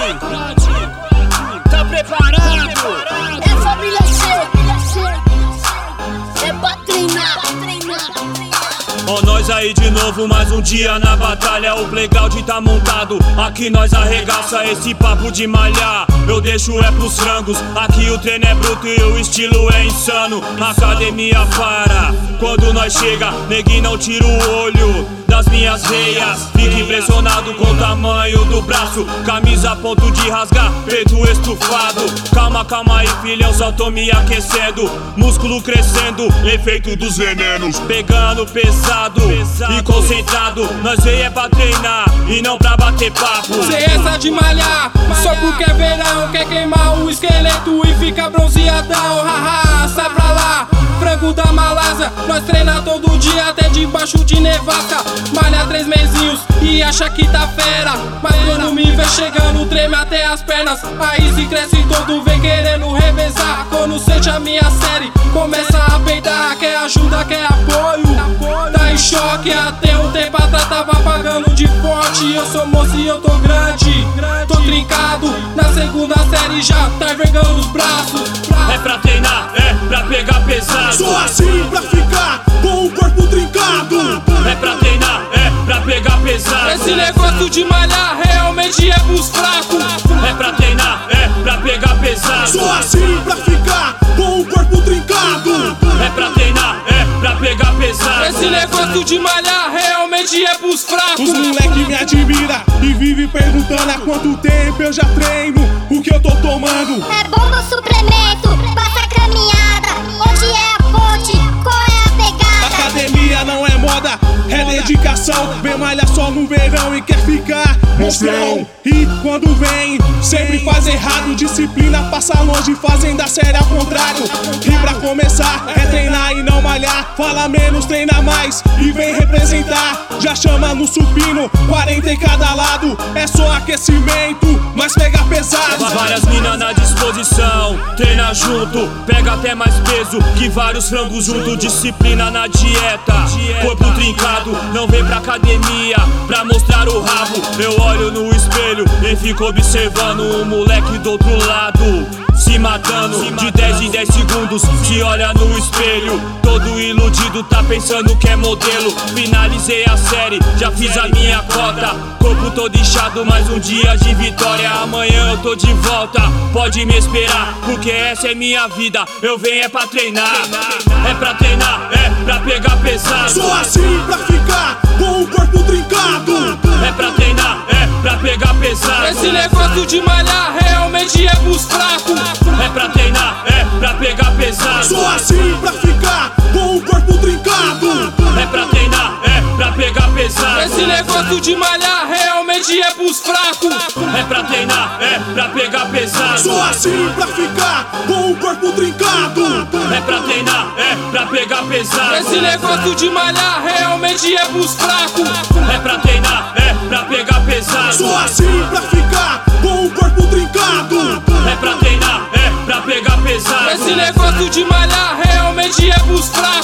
Tá preparado? É família cheia, é pra treinar. Ó, nós aí de novo, mais um dia na batalha. O playground tá montado, aqui nós arregaça. Esse papo de malhar, eu deixo é pros frangos. Aqui o treino é bruto e o estilo é insano. A academia para quando nós chega, neguinho não tira o olho das minhas veias. Fique impressionado com o tamanho do braço. Camisa a ponto de rasgar, peito estufado. Calma, calma aí filhão, só tô me aquecendo. Músculo crescendo, efeito dos venenos. Pegando pesado e concentrado. Nós veio é pra treinar e não pra bater papo. Cê essa de malhar, só porque é verão. Quer queimar o esqueleto e fica bronzeadão. Haha, sai pra lá, frango da Malásia. Nós treina todo dia até debaixo de nevasca. Malha 3 mesinhos e acha que tá fera. Mas quando me vê chegando, treme até as pernas. Aí se cresce todo, vem querendo revezar. Quando sente a minha série, começa a peidar. Quer ajuda, quer apoio, tá em choque. Até um tempo atrás tava pagando de forte. Eu sou moço e eu tô grande, tô trincado. Na segunda série já tá envergando os braços. É pra treinar, é pra pegar pesado. Sou assim pra ficar com o corpo trincado. É pra treinar, é pra pegar pesado. Esse negócio de malhar realmente é pros fracos. É pra treinar, é pra pegar pesado. Sou assim pra ficar com o corpo trincado. É pra treinar, é pra pegar pesado. Esse negócio de malhar realmente é pros fracos. Os moleque me admira e vive perguntando há quanto tempo eu já treino, o que eu tô tomando. É bomba ou suplemento? Passa a caminhada. Onde é a fonte? Qual é a pegada? Academia não é moda, é dedicação. Vem malhar só no verão e quer ficar monstrão. E quando vem, sempre faz errado. Disciplina passa longe, fazendo a série ao contrário. E pra começar, é treinar e não malhar. Fala menos, treina mais e vem representar. Já chama no supino, 40 em cada lado. É só aquecimento, mas pega pesado. Várias minas na disposição, treina junto, pega até mais peso que vários frangos junto. Disciplina na dieta, corpo trincado. Não vem pra academia pra mostrar o rabo. Eu olho no espelho e fico observando o moleque do outro lado se matando de 10 em 10 segundos. Se olha no espelho, todo iludido, tá pensando que é modelo. Finalizei a série, já fiz a minha cota. Corpo todo inchado, mais um dia de vitória. Amanhã eu tô de volta, pode me esperar, porque essa é minha vida. Eu venho é pra treinar, é pra treinar, é pra pegar pesado. Sou assim pra ficar com o corpo trincado. É pra treinar, é pra pegar pesado. Esse negócio de malhar realmente é pros fracos. É pra treinar, é pra pegar pesado. Sou assim pra ficar com o corpo trincado. É pra treinar, é pra pegar pesado. Esse negócio de malhar realmente é pros fracos. É pra treinar, é pra pegar pesado. Sou assim pra ficar com o corpo trincado. É pra treinar, é pra pegar pesado. Esse negócio de malhar realmente é pros fracos. É pra treinar, é pra pegar pesado. Sou assim pra ficar com o corpo trincado. É pra treinar, é pra pegar pesado. Esse negócio de malhar realmente é pros fracos.